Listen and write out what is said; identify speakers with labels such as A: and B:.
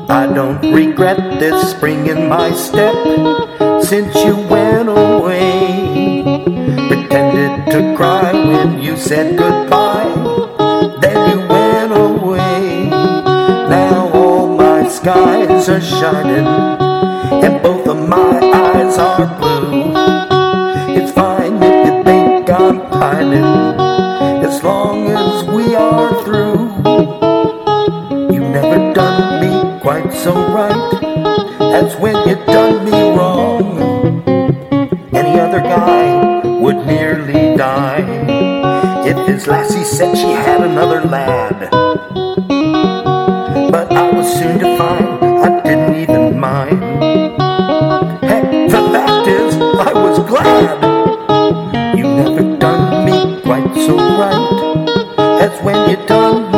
A: I don't regret this spring in my step since you went away. Pretended to cry when you said goodbye, then you went away. Now all my skies are shining and both of my eyes are blue. It's fine if you think I'm pining, as long as we are through. You've never done me quite so right as when you done me wrong. Any other guy would nearly die if his lassie said she had another lad. But I was soon to find I didn't even mind. Heck, the fact is, I was glad. You never done me quite so right as when you done me